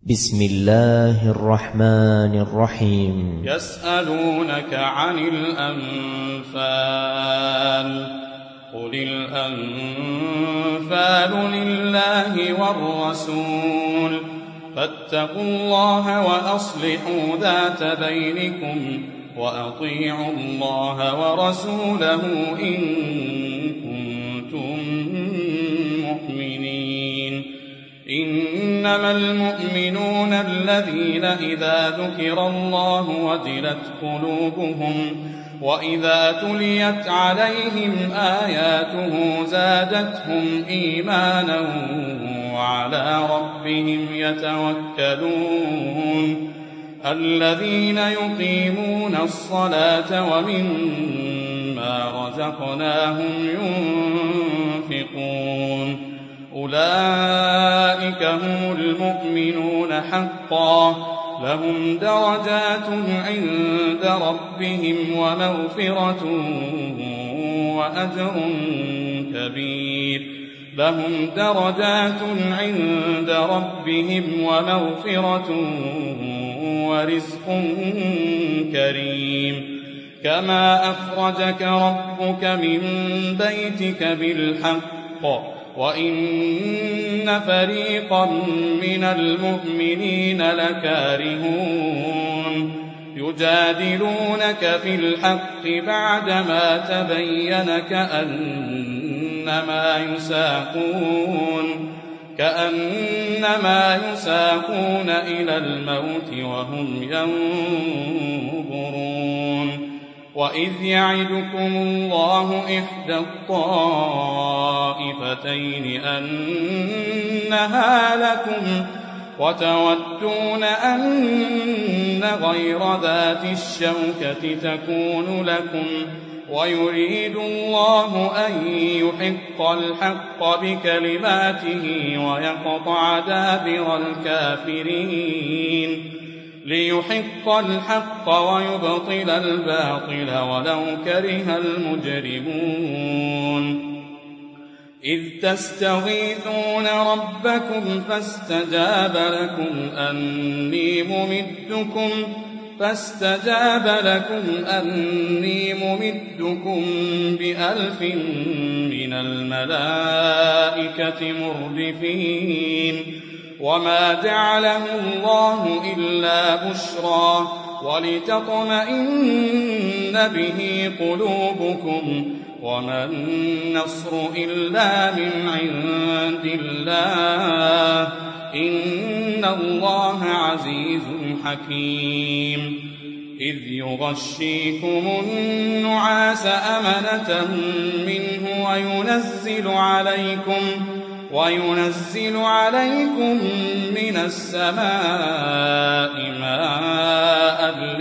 بسم الله الرحمن الرحيم. يسألونك عن الأنفال قل الأنفال لله والرسول فاتقوا الله وأصلحوا ذات بينكم وأطيعوا الله ورسوله إن كنتم مؤمنين. إنما المؤمنون الذين إذا ذكر الله وجلت قلوبهم وإذا تليت عليهم آياته زادتهم إيمانا وعلى ربهم يتوكلون. الذين يقيمون الصلاة ومما رزقناهم ينفقون أولئك هم المؤمنون حقا لهم درجات عند ربهم ومغفرة وأجر كبير. لهم درجات عند ربهم ومغفرة ورزق كريم. كما أخرجك ربك من بيتك بالحق وإن فريقا من المؤمنين لكارهون. يجادلونك في الحق بعدما تبين كأنما يساقون إلى الموت وهم ينظرون. وإذ يعدكم الله إحدى الطائفتين أنها لكم وتودون أن غير ذات الشوكة تكون لكم ويريد الله أن يحق الحق بكلماته ويقطع دابر الكافرين. ليحق الحق ويبطل الباطل ولو كره المجرمون. إذ تستغيثون ربكم فاستجاب لكم أني ممدكم ب1000 من الملائكة مردفين. وما جعله الله إلا بشرى ولتطمئن به قلوبكم وما النصر إلا من عند الله إن الله عزيز حكيم. إذ يغشيكم النعاس أمنة منه وينزل عليكم من السماء ماء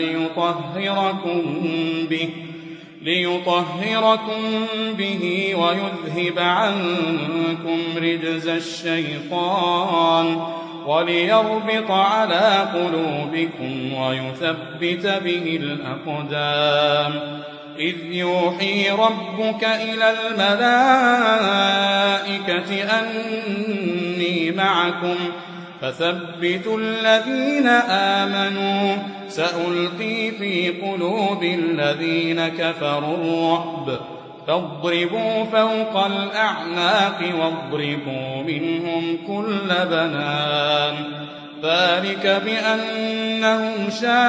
ليطهركم به ويذهب عنكم رجز الشيطان وليربط على قلوبكم ويثبت به الأقدام. إذ يوحي ربك إلى الملائكة أني معكم فثبتوا الذين آمنوا سألقي في قلوب الذين كفروا الرعب فاضربوا فوق الأعناق واضربوا منهم كل بنان. ذلك بأنهم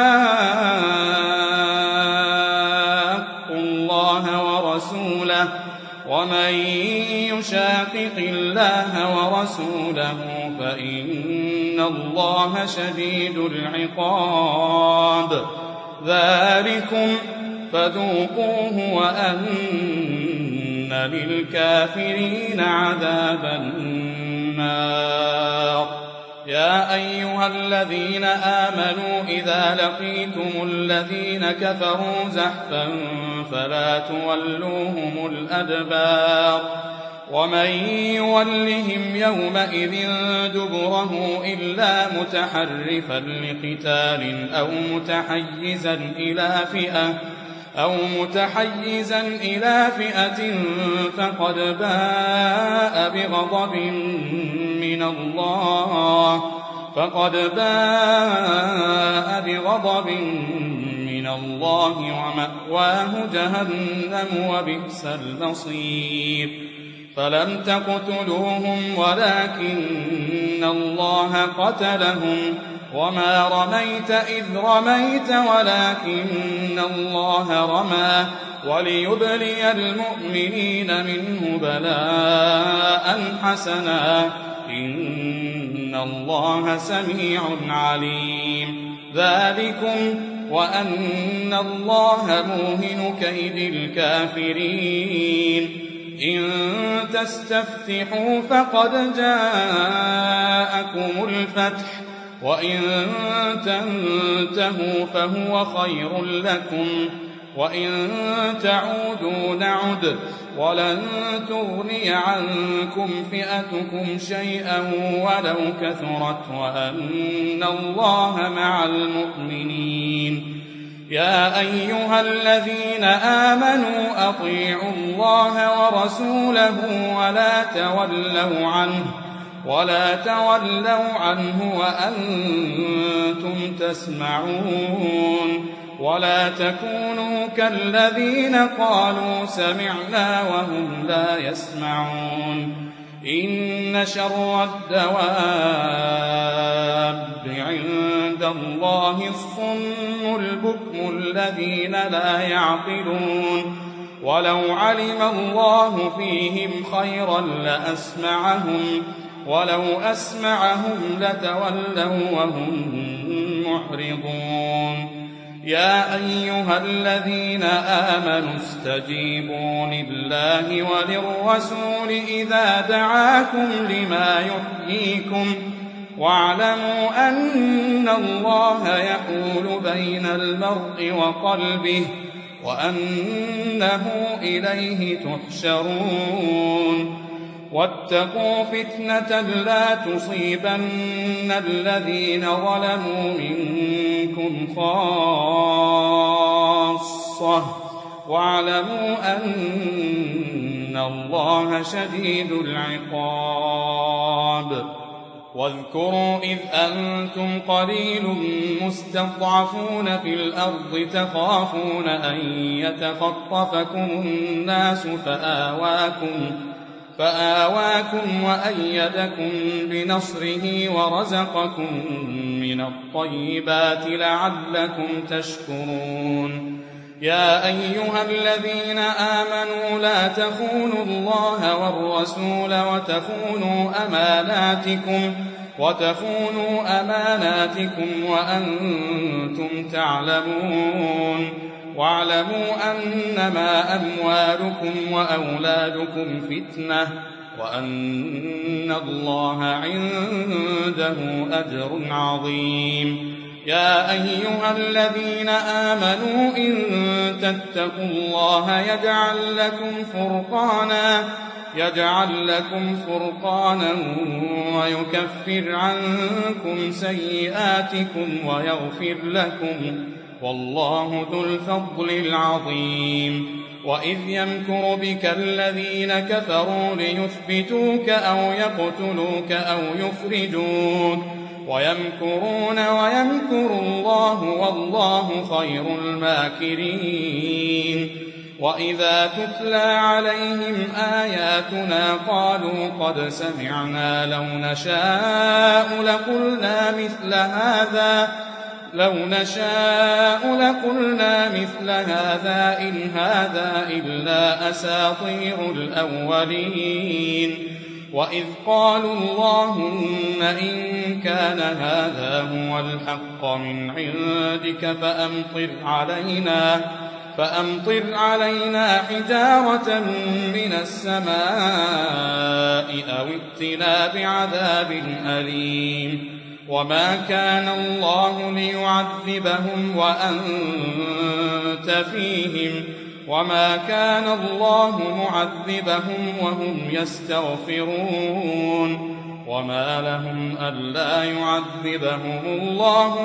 شاقوا الله ورسوله ومن يشاقق الله ورسوله فإن الله شديد العقاب. ذلكم فذوقوه وأن للكافرين عذاب النار. يا أيها الذين آمنوا إذا لقيتم الذين كفروا زحفا فلا تولوهم الأدبار. ومن يولهم يومئذ دبره إلا متحرفا لقتال أو متحيزا إلى فئة فقد باء بغضب من الله فقد باء بغضب من الله ومأواه جهنم وبئس المصير فلم تقتلوهم ولكن الله قتلهم وما رميت إذ رميت ولكن الله رمى وليبلي المؤمنين منه بلاء حسنا إن الله سميع عليم ذلكم وأن الله موهن كيد الكافرين إن تستفتحوا فقد جاءكم الفتح وإن تنتهوا فهو خير لكم وإن تعودوا نعد ولن تغني عنكم فئتكم شيئا ولو كثرت وأن الله مع المؤمنين يا أيها الذين آمنوا أطيعوا الله ورسوله ولا تولوا عنه وأنتم تسمعون ولا تكونوا كالذين قالوا سمعنا وهم لا يسمعون إن شر الدواب عند الله الصم البكم الذين لا يعقلون ولو علم الله فيهم خيرا لأسمعهم ولو أسمعهم لتولوا وهم معرضون يا أيها الذين آمنوا استجيبوا لله وللرسول إذا دعاكم لما يحييكم واعلموا أن الله يحول بين المرء وقلبه وأنه إليه تحشرون واتقوا فتنة لا تصيبن الذين ظلموا منكم خاصة واعلموا أن الله شديد العقاب واذكروا إذ أنتم قليل مستضعفون في الأرض تخافون أن يتخطفكم الناس فآواكم وأيدكم بنصره ورزقكم من الطيبات لعلكم تشكرون يا أيها الذين آمنوا لا تخونوا الله والرسول وتخونوا أماناتكم وأنتم تعلمون واعلموا أنما أموالكم وأولادكم فتنة وأن الله عنده أجر عظيم يا أيها الذين آمنوا إن تتقوا الله يجعل لكم فرقانا ويكفر عنكم سيئاتكم ويغفر لكم والله ذو الفضل العظيم وإذ يمكر بك الذين كفروا ليثبتوك أو يقتلوك أو يخرجوك ويمكرون ويمكر الله والله خير الماكرين وإذا تتلى عليهم آياتنا قالوا قد سمعنا لو نشاء لقلنا مثل هذا إن هذا إلا أساطير الأولين وإذ قالوا اللهم إن كان هذا هو الحق من عندك فأمطر علينا حجارة من السماء أو ائتنا بعذاب أليم وما كان الله ليعذبهم وأنت فيهم وما كان الله معذبهم وهم يستغفرون وما لهم ألا يعذبهم الله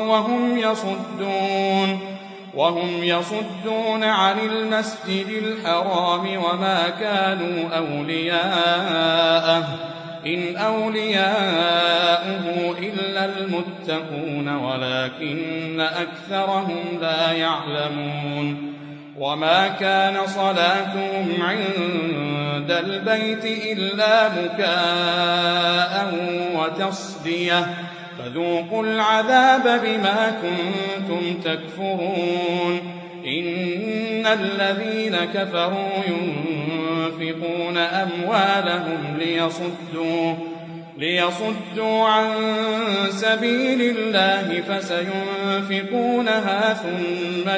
وهم يصدون عن المسجد الحرام وما كانوا أولياءه إن أولياؤه إلا المتقون ولكن أكثرهم لا يعلمون وما كان صلاتهم عند البيت إلا بكاء وتصدية فذوقوا العذاب بما كنتم تكفرون إن الذين كفروا ينفقون أموالهم ليصدوا عن سبيل الله فسينفقونها ثم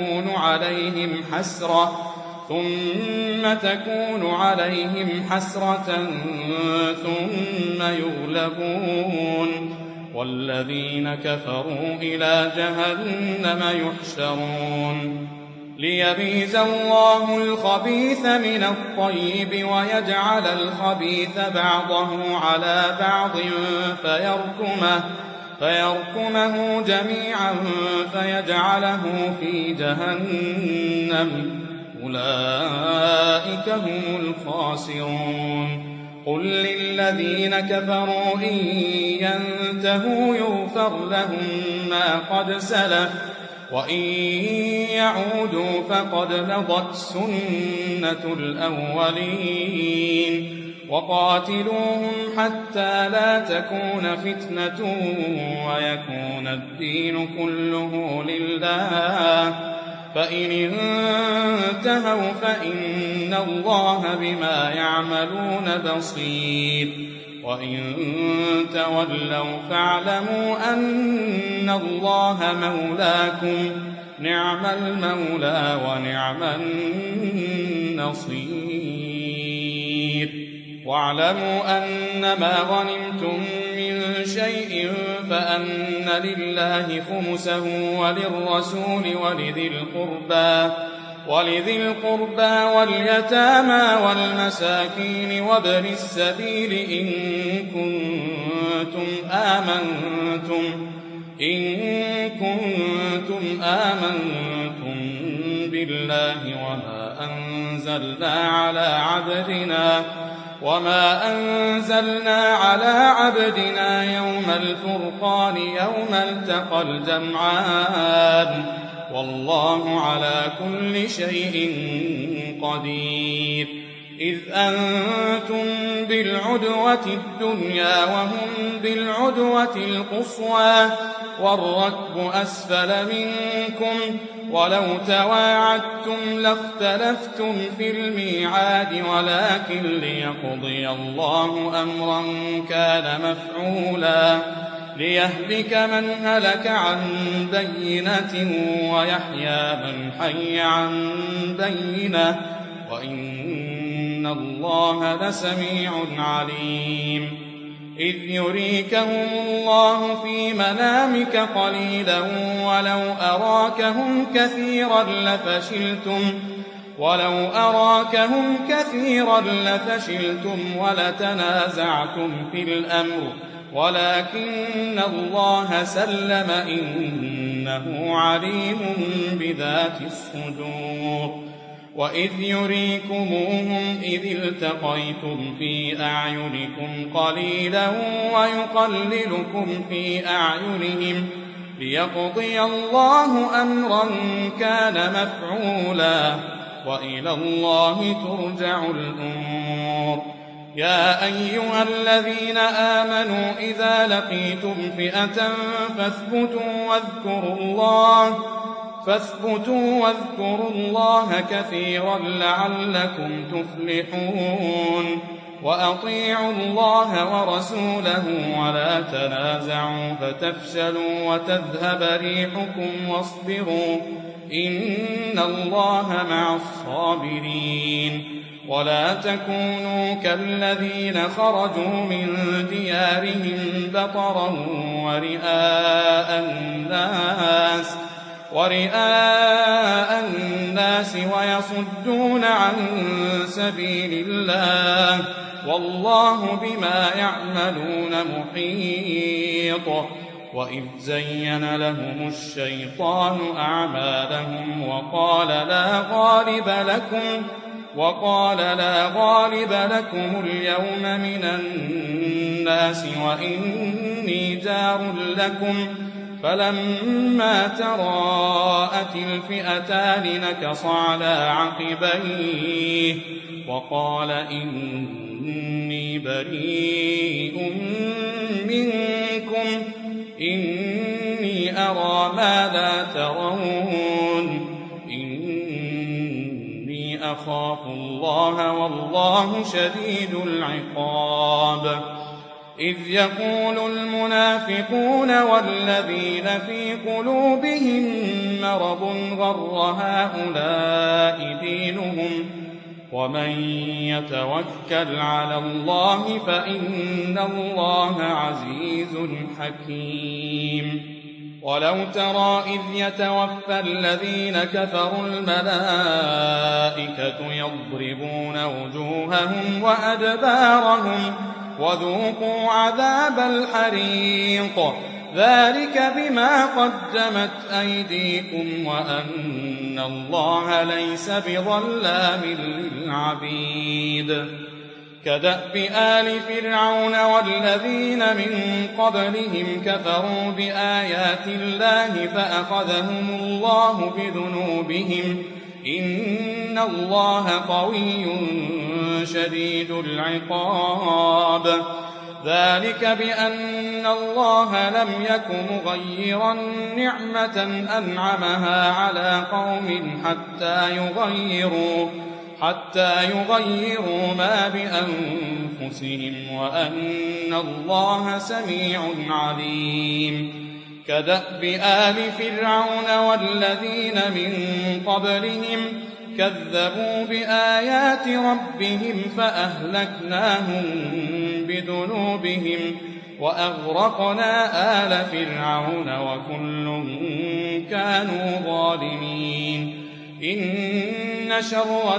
تكون عليهم حسرة ثم يغلبون والذين كفروا إلى جهنم يحشرون ليميز الله الخبيث من الطيب ويجعل الخبيث بعضه على بعض فيركمه جميعا فيجعله في جهنم أولئك هم الخاسرون قل للذين كفروا إن ينتهوا يغفر لهم ما قد سلف وإن يعودوا فقد مضت سنة الأولين وقاتلوهم حتى لا تكون فتنة ويكون الدين كله لله فإن انتهوا فإن الله بما يعملون بصير وإن تولوا فاعلموا أن الله مولاكم نعم المولى ونعم النصير واعلموا أنما غنمتم من شيء فأن لله خمسه وللرسول ولذي القربى واليتامى والمساكين وابن السبيل إن كنتم آمنتم بالله وما أنزلنا على عبدنا يوم الفرقان يوم التقى الجمعان والله على كل شيء قدير إذ أنتم بالعدوة الدنيا وهم بالعدوة القصوى والركب أسفل منكم ولو تواعدتم لاختلفتم في الميعاد ولكن ليقضي الله أمرا كان مفعولا ليهلك من هلك عن بينة ويحيى من حي عن بينة وإن الله لسميع عليم إذ يريكهم الله في منامك قليلا ولو أراكهم كثيرا لفشلتم ولتنازعتم في الأمر ولكن الله سلم إنه عليم بذات الصدور وإذ يريكموهم إذ التقيتم في أعينكم قليلا ويقللكم في أعينهم ليقضي الله أمرا كان مفعولا وإلى الله ترجع الأمور يا أيها الذين آمنوا إذا لقيتم فئة فاثبتوا واذكروا الله كثيرا لعلكم تفلحون وأطيعوا الله ورسوله ولا تنازعوا فتفشلوا وتذهب ريحكم واصبروا إن الله مع الصابرين ولا تكونوا كالذين خرجوا من ديارهم بطرا ورئاء الناس ويصدون عن سبيل الله والله بما يعملون محيط وإذ زين لهم الشيطان أعمالهم وقال لا غالب لكم وقال لا غالب لكم اليوم من الناس وإني جار لكم فلما تراءت الفئتان نكص على عقبيه وقال إني بريء منكم إني أرى ما لا ترون إني أخاف الله والله شديد العقاب إذ يقول المنافقون والذين في قلوبهم مرض غر هؤلاء دينهم ومن يتوكل على الله فإن الله عزيز حكيم ولو ترى إذ يتوفى الذين كفروا الملائكة يضربون وجوههم وأدبارهم وذوقوا عذاب الحريق ذلك بما قدمت أيديكم وأن الله ليس بظلام للعبيد كدأب آل فرعون والذين من قبلهم كفروا بآيات الله فأخذهم الله بذنوبهم إن الله قوي شديد العقاب ذلك بأن الله لم يك مغيرا نعمة أنعمها على قوم حتى يغيروا ما بأنفسهم وأن الله سميع عليم كدأب آل فرعون والذين من قبلهم كذبوا بآيات ربهم فأهلكناهم بذنوبهم وأغرقنا آل فرعون وكل كانوا ظالمين إن شر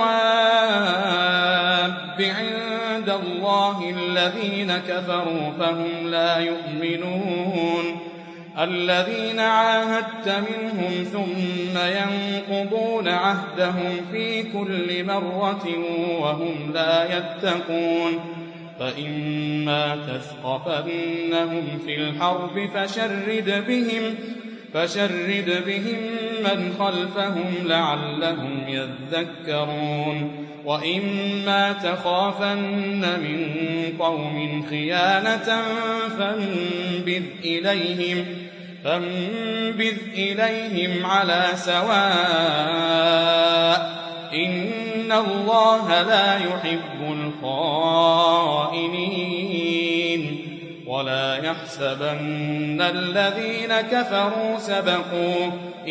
الدواب عند الله الذين كفروا فهم لا يؤمنون الذين عاهدت منهم ثم ينقضون عهدهم في كل مرة وهم لا يتقون فإما تثقفنهم في الحرب فشرد بهم من خلفهم لعلهم يذكرون وإما تخافن من قوم خيانة فانبذ إليهم على سواء إن الله لا يحب الخائنين ولا يحسبن الذين كفروا سبقوا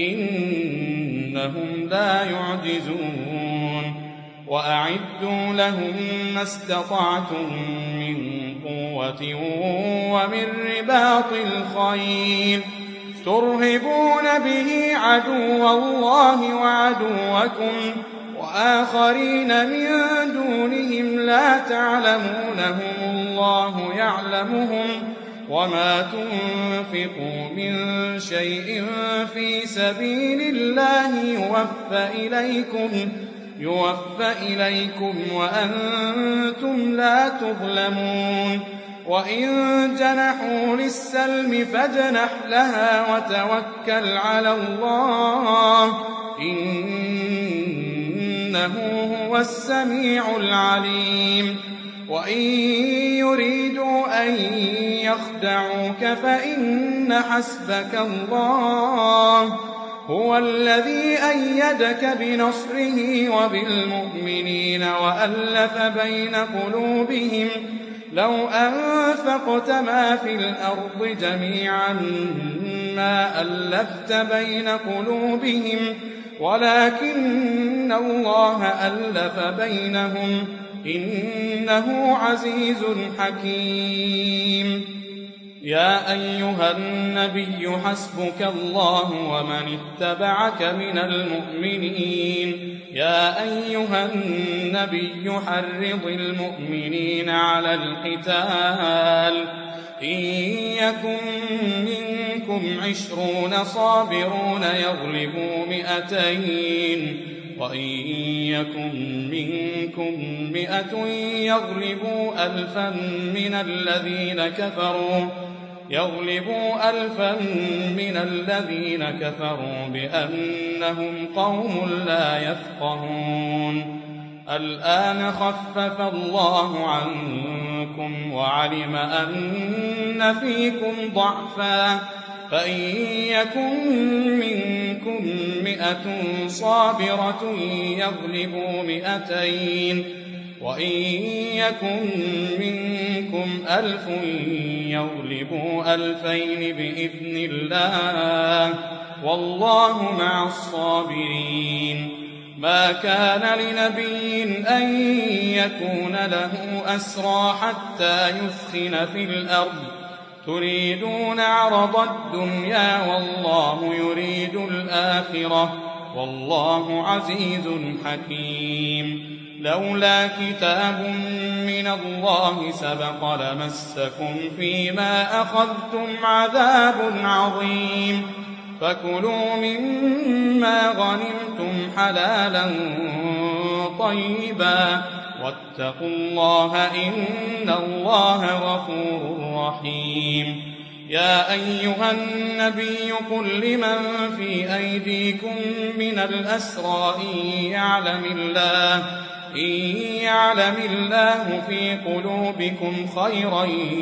إنهم لا يعجزون وأعدوا لهم ما استطعتم من قوة ومن رباط الخيل ترهبون به عدو الله وعدوكم وآخرين من دونهم لا تعلمونهم الله يعلمهم وما تنفقوا من شيء في سبيل الله يوفى إليكم وأنتم لا تظلمون وإن جنحوا للسلم فاجنح لها وتوكل على الله إنه هو السميع العليم وإن يريدوا أن يخدعوك فإن حسبك الله هو الذي أيدك بنصره وبالمؤمنين وألف بين قلوبهم لو أنفقت ما في الأرض جميعا ما ألفت بين قلوبهم ولكن الله ألف بينهم إنه عزيز حكيم يا أيها النبي حسبك الله ومن اتبعك من المؤمنين يا أيها النبي حرض المؤمنين على القتال إن يكن منكم 20 صابرون يغلبوا 200 وإن يكن منكم 100 يغلبوا ألفا من الذين كفروا بأنهم قوم لا يفقهون. الآن خفف الله عنكم وعلم أن فيكم ضعفا، فإن يكن منكم 100 صابرة يغلبوا 200، وإن يكن منكم 1000 يغلبوا 2000 بإذن الله، والله مع الصابرين. ما كان لنبي أن يكون له أسرى حتى يثخن في الأرض، تريدون عرض الدنيا والله يريد الآخرة، والله عزيز حكيم. لولا كتاب من الله سبق لمسكم فيما أخذتم عذاب عظيم، فكلوا مما غنمتم حلالا طيبا واتقوا الله إن الله غفور رحيم. يا أيها النبي قل لمن في أيديكم من الأسرى إن يعلم الله في قلوبكم خيرا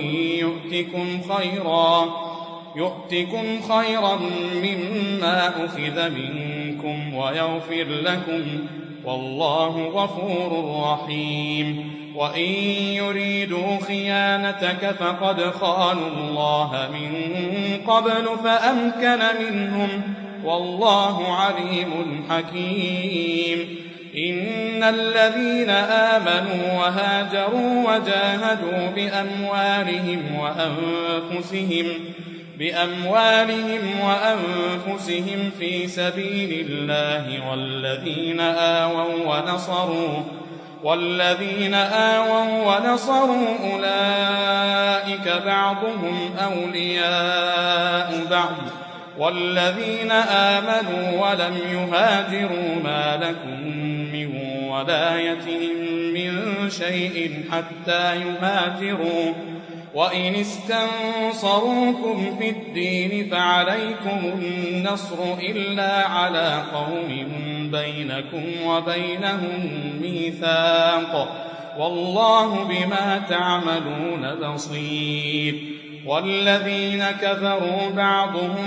يؤتكم خيرا مما أخذ منكم ويغفر لكم، والله غفور رحيم. وإن يريدوا خيانتك فقد خانوا الله من قبل فأمكن منهم، والله عليم حكيم. إن الذين آمنوا وهاجروا وجاهدوا بأموالهم وأنفسهم في سبيل الله والذين آووا ونصروا أولئك بعضهم أولياء بعض، والذين آمنوا ولم يهاجروا ما لكم من ولايتهم من شيء حتى يهاجروا، وإن استنصروكم في الدين فعليكم النصر إلا على قوم بينكم وبينهم ميثاق، والله بما تعملون بصير. والذين كفروا بعضهم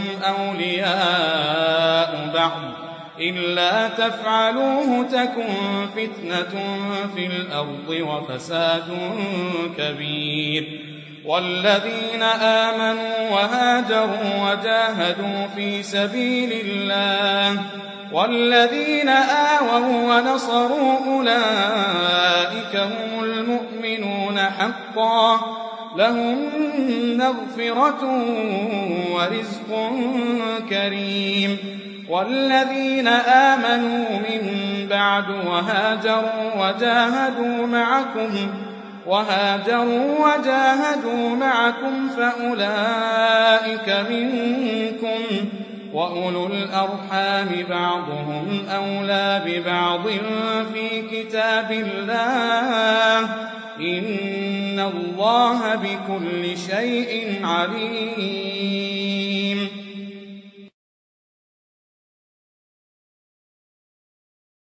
أولياء بعض، إلا تفعلوه تكن فتنة في الأرض وفساد كبير. والذين آمنوا وهاجروا وجاهدوا في سبيل الله والذين آووا ونصروا أولئك هم المؤمنون حقا، لهم مغفرة ورزق كريم. والذين آمنوا من بعد وهاجروا وجاهدوا معكم فأولئك منكم، وأولو الأرحام بعضهم أولى ببعض في كتاب الله، إن الله بكل شيء عليم.